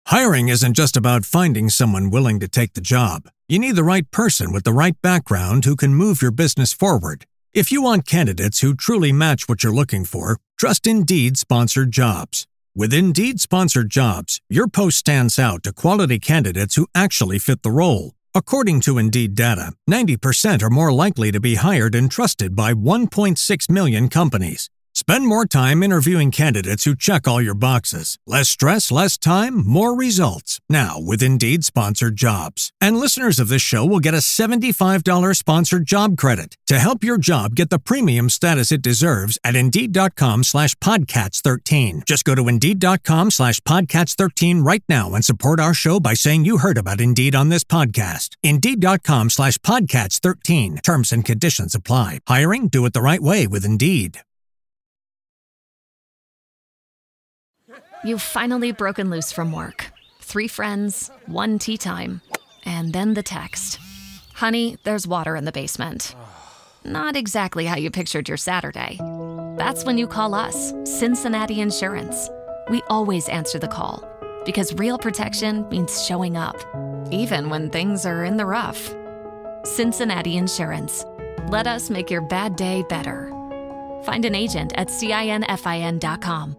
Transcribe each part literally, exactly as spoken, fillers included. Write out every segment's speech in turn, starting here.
Hiring isn't just about finding someone willing to take the job. You need the right person with the right background who can move your business forward. If you want candidates who truly match what you're looking for, trust Indeed Sponsored Jobs. With Indeed Sponsored Jobs, your post stands out to quality candidates who actually fit the role. According to Indeed data, ninety percent are more likely to be hired and trusted by one point six million companies. Spend more time interviewing candidates who check all your boxes. Less stress, less time, more results. Now with Indeed Sponsored Jobs. And listeners of this show will get a seventy-five dollars sponsored job credit to help your job get the premium status it deserves at Indeed.com slash Podcats13. Just go to Indeed.com slash Podcats13 right now and support our show by saying you heard about Indeed on this podcast. Indeed.com slash Podcats13. Terms and conditions apply. Hiring? Do it the right way with Indeed. You've finally broken loose from work. Three friends, one tea time, and then the text. Honey, there's water in the basement. Not exactly how you pictured your Saturday. That's when you call us, Cincinnati Insurance. We always answer the call, because real protection means showing up, even when things are in the rough. Cincinnati Insurance. Let us make your bad day better. Find an agent at cinfin dot com.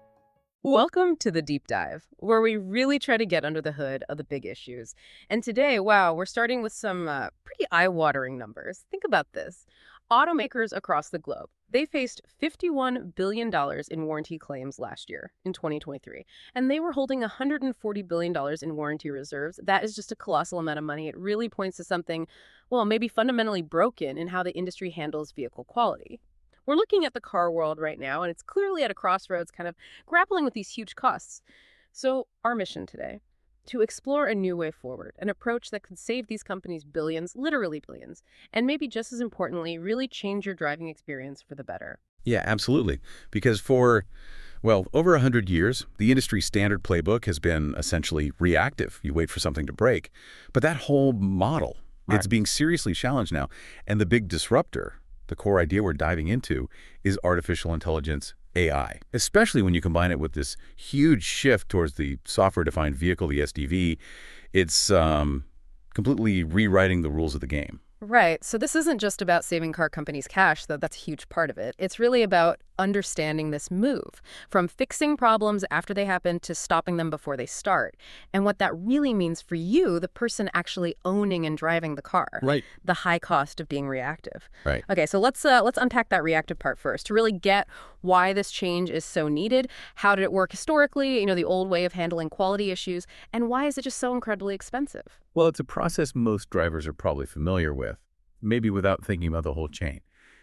Welcome to The Deep Dive, where we really try to get under the hood of the big issues. And today, wow, we're starting with some uh, pretty eye-watering numbers. Think about this. Automakers across the globe, they faced fifty-one billion dollars in warranty claims last year, in twenty twenty-three. And they were holding one hundred forty billion dollars in warranty reserves. That is just a colossal amount of money. It really points to something, well, maybe fundamentally broken in how the industry handles vehicle quality. We're looking at the car world right now, and it's clearly at a crossroads, kind of grappling with these huge costs. So our mission today, to explore a new way forward, an approach that could save these companies billions, literally billions, and maybe just as importantly, really change your driving experience for the better. Yeah, absolutely. Because for, well, over one hundred years, the industry standard playbook has been essentially reactive. You wait for something to break. But that whole model, right, it's being seriously challenged now. And the big disruptor, the core idea we're diving into, is artificial intelligence, A I, especially when you combine it with this huge shift towards the software-defined vehicle, the S D V. It's um, completely rewriting the rules of the game. Right. So this isn't just about saving car companies cash, though that's a huge part of it. It's really about understanding this move, from fixing problems after they happen to stopping them before they start, and what that really means for you, the person actually owning and driving the car. Right. The high cost of being reactive. Right. Okay, so let's uh, let's unpack that reactive part first to really get why this change is so needed. How did it work historically? You know, the old way of handling quality issues, and why is it just so incredibly expensive? Well, it's a process most drivers are probably familiar with, maybe without thinking about the whole chain.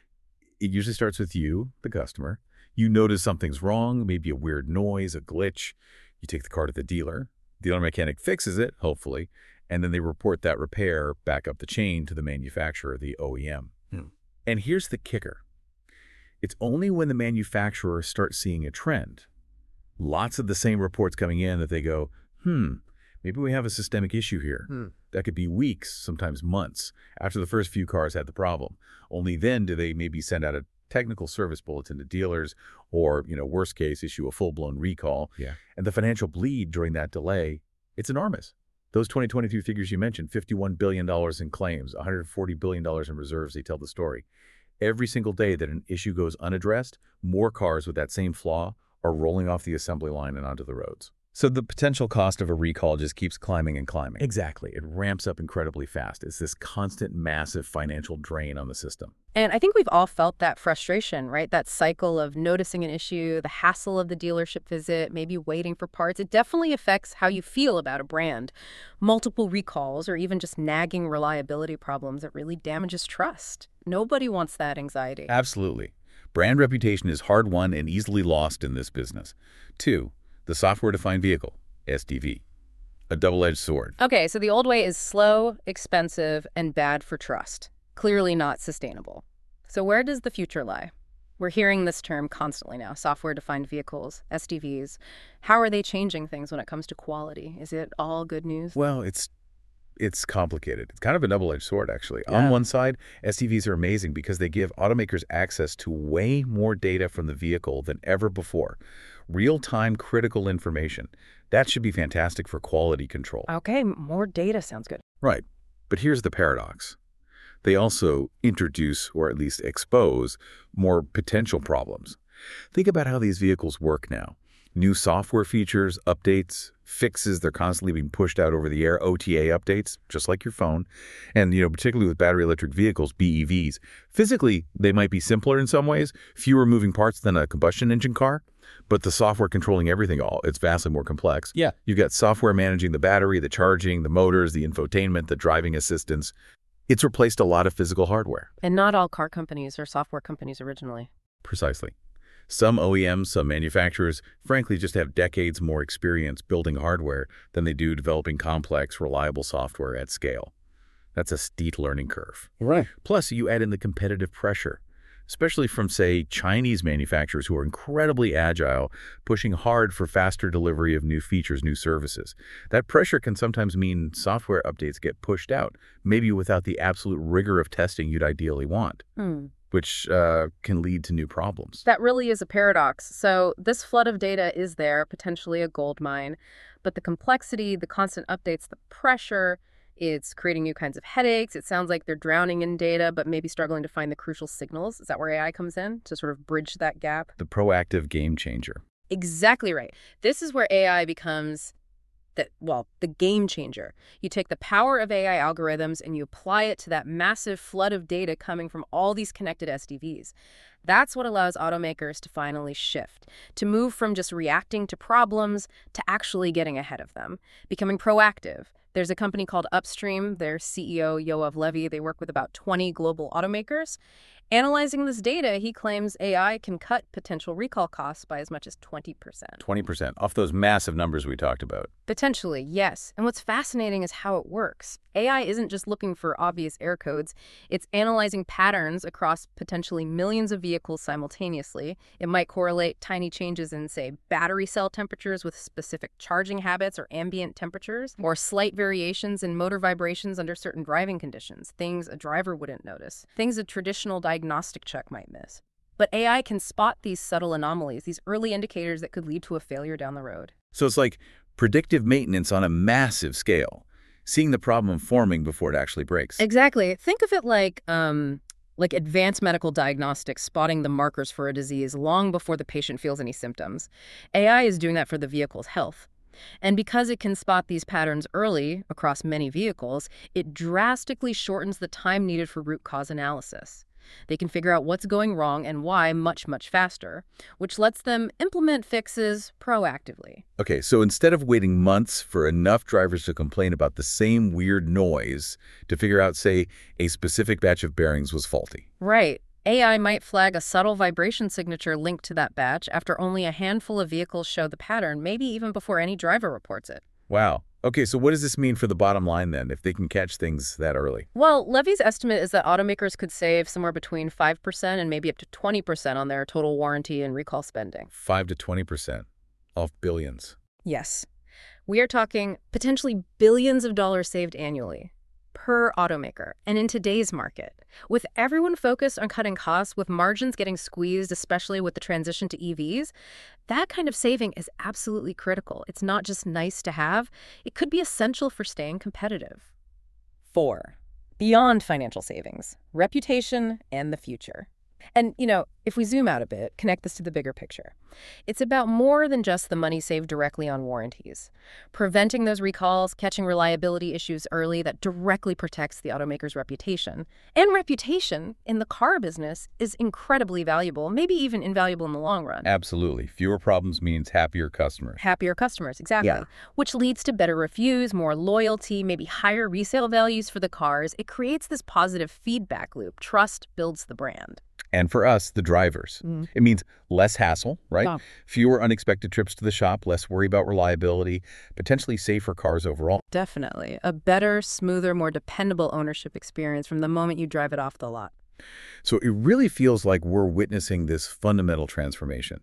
It usually starts with you, the customer. You notice something's wrong, maybe a weird noise, a glitch. You take the car to the dealer. The dealer mechanic fixes it, hopefully, and then they report that repair back up the chain to the manufacturer, the O E M. Hmm. And here's the kicker. It's only when the manufacturer starts seeing a trend, lots of the same reports coming in, that they go, hmm, maybe we have a systemic issue here. Hmm. That could be weeks, sometimes months, after the first few cars had the problem. Only then do they maybe send out a technical service bulletin to dealers or, you know, worst case, issue a full-blown recall. Yeah. And the financial bleed during that delay, it's enormous. Those twenty twenty-three figures you mentioned, fifty-one billion dollars in claims, one hundred forty billion dollars in reserves, they tell the story. Every single day that an issue goes unaddressed, more cars with that same flaw are rolling off the assembly line and onto the roads. So the potential cost of a recall just keeps climbing and climbing. Exactly. It ramps up incredibly fast. It's this constant, massive financial drain on the system. And I think we've all felt that frustration, right? That cycle of noticing an issue, the hassle of the dealership visit, maybe waiting for parts. It definitely affects how you feel about a brand. Multiple recalls or even just nagging reliability problems that really damages trust. Nobody wants that anxiety. Absolutely. Brand reputation is hard-won and easily lost in this business. Two, the software-defined vehicle, S D V, a double-edged sword. Okay, so the old way is slow, expensive, and bad for trust. Clearly not sustainable. So where does the future lie? We're hearing this term constantly now, software-defined vehicles, S D Vs. How are they changing things when it comes to quality? Is it all good news? Well, it's it's complicated. It's kind of a double-edged sword, actually. Yeah. On one side, S D Vs are amazing because they give automakers access to way more data from the vehicle than ever before. Real-time critical information. That should be fantastic for quality control. Okay, more data sounds good. Right. But here's the paradox. They also introduce, or at least expose, more potential problems. Think about how these vehicles work now. New software features, updates, fixes, they're constantly being pushed out over the air, O T A updates, just like your phone. And, you know, particularly with battery electric vehicles, B E Vs. Physically, they might be simpler in some ways, fewer moving parts than a combustion engine car, but the software controlling everything all, it's vastly more complex. Yeah. You've got software managing the battery, the charging, the motors, the infotainment, the driving assistance. It's replaced a lot of physical hardware. And not all car companies are software companies originally. Precisely. Some O E Ms, some manufacturers, frankly, just have decades more experience building hardware than they do developing complex, reliable software at scale. That's a steep learning curve. Right. Plus, you add in the competitive pressure, especially from, say, Chinese manufacturers who are incredibly agile, pushing hard for faster delivery of new features, new services. That pressure can sometimes mean software updates get pushed out, maybe without the absolute rigor of testing you'd ideally want. Hmm. which uh, can lead to new problems. That really is a paradox. So this flood of data is there, potentially a gold mine, but the complexity, the constant updates, the pressure, it's creating new kinds of headaches. It sounds like they're drowning in data, but maybe struggling to find the crucial signals. Is that where A I comes in to sort of bridge that gap? The proactive game changer. Exactly right. This is where A I becomes that, well, the game changer. You take the power of A I algorithms and you apply it to that massive flood of data coming from all these connected S D Vs. That's what allows automakers to finally shift, to move from just reacting to problems to actually getting ahead of them, becoming proactive. There's a company called Upstream, their C E O, Yoav Levy, they work with about twenty global automakers. Analyzing this data, he claims A I can cut potential recall costs by as much as twenty percent. twenty percent off those massive numbers we talked about. Potentially, yes. And what's fascinating is how it works. A I isn't just looking for obvious error codes. It's analyzing patterns across potentially millions of vehicles simultaneously. It might correlate tiny changes in, say, battery cell temperatures with specific charging habits or ambient temperatures, or slight variations in motor vibrations under certain driving conditions, things a driver wouldn't notice, things a traditional diagnostic check might miss. But A I can spot these subtle anomalies, these early indicators that could lead to a failure down the road. So it's like predictive maintenance on a massive scale, seeing the problem forming before it actually breaks. Exactly. Think of it like um, like advanced medical diagnostics spotting the markers for a disease long before the patient feels any symptoms. A I is doing that for the vehicle's health. And because it can spot these patterns early across many vehicles, it drastically shortens the time needed for root cause analysis. They can figure out what's going wrong and why much, much faster, which lets them implement fixes proactively. Okay, so instead of waiting months for enough drivers to complain about the same weird noise to figure out, say, a specific batch of bearings was faulty. Right. A I might flag a subtle vibration signature linked to that batch after only a handful of vehicles show the pattern, maybe even before any driver reports it. Wow. Okay, so what does this mean for the bottom line then, if they can catch things that early? Well, Levy's estimate is that automakers could save somewhere between five percent and maybe up to twenty percent on their total warranty and recall spending. five to twenty percent off billions. Yes. We are talking potentially billions of dollars saved annually per automaker. And in today's market, with everyone focused on cutting costs, with margins getting squeezed, especially with the transition to E Vs, that kind of saving is absolutely critical. It's not just nice to have. It could be essential for staying competitive. Four, beyond financial savings, reputation and the future. And, you know, if we zoom out a bit, connect this to the bigger picture. It's about more than just the money saved directly on warranties. Preventing those recalls, catching reliability issues early, that directly protects the automaker's reputation. And reputation in the car business is incredibly valuable, maybe even invaluable in the long run. Absolutely. Fewer problems means happier customers. Happier customers, exactly. Yeah. Which leads to better reviews, more loyalty, maybe higher resale values for the cars. It creates this positive feedback loop. Trust builds the brand. And for us, the drivers. Mm. It means less hassle, right? Yeah. Fewer unexpected trips to the shop, less worry about reliability, potentially safer cars overall. Definitely. A better, smoother, more dependable ownership experience from the moment you drive it off the lot. So it really feels like we're witnessing this fundamental transformation.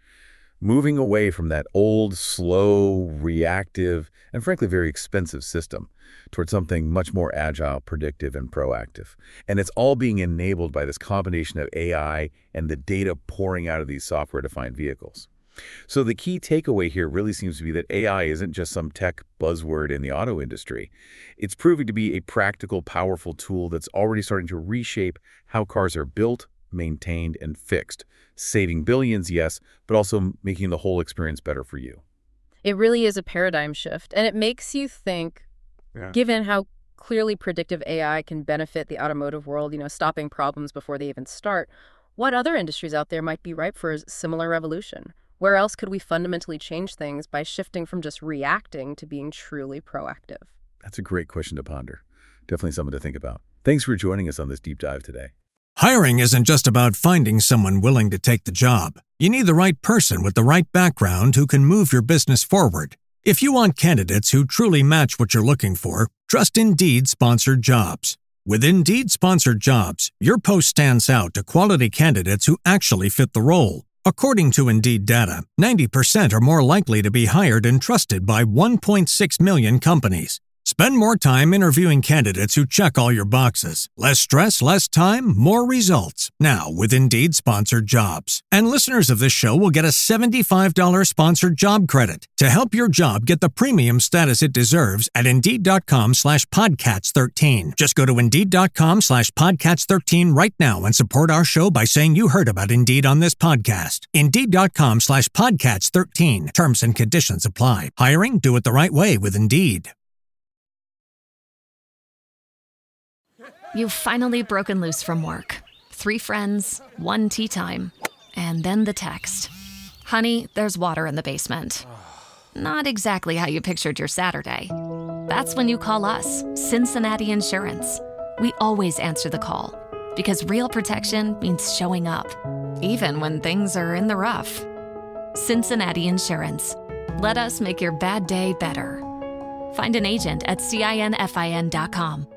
Moving away from that old, slow, reactive, and frankly very expensive system towards something much more agile, predictive, and proactive. And it's all being enabled by this combination of A I and the data pouring out of these software-defined vehicles. So the key takeaway here really seems to be that A I isn't just some tech buzzword in the auto industry. It's proving to be a practical, powerful tool that's already starting to reshape how cars are built, maintained, and fixed, saving billions, yes, but also making the whole experience better for you. It really is a paradigm shift, and it makes you think, Yeah. given how clearly predictive A I can benefit the automotive world, you know, stopping problems before they even start, what other industries out there might be ripe for a similar revolution? Where else could we fundamentally change things by shifting from just reacting to being truly proactive? That's a great question to ponder. Definitely something to think about. Thanks for joining us on this deep dive today. Hiring isn't just about finding someone willing to take the job. You need the right person with the right background who can move your business forward. If you want candidates who truly match what you're looking for, trust Indeed Sponsored Jobs. With Indeed Sponsored Jobs, your post stands out to quality candidates who actually fit the role. According to Indeed data, ninety percent are more likely to be hired and trusted by one point six million companies. Spend more time interviewing candidates who check all your boxes. Less stress, less time, more results. Now with Indeed Sponsored Jobs. And listeners of this show will get a seventy-five dollars sponsored job credit to help your job get the premium status it deserves at Indeed.com slash Podcats13. Just go to Indeed.com slash Podcats13 right now and support our show by saying you heard about Indeed on this podcast. Indeed.com slash Podcats13. Terms and conditions apply. Hiring? Do it the right way with Indeed. You've finally broken loose from work. Three friends, one tea time, and then the text. Honey, there's water in the basement. Not exactly how you pictured your Saturday. That's when you call us, Cincinnati Insurance. We always answer the call, because real protection means showing up, even when things are in the rough. Cincinnati Insurance. Let us make your bad day better. Find an agent at cinfin dot com.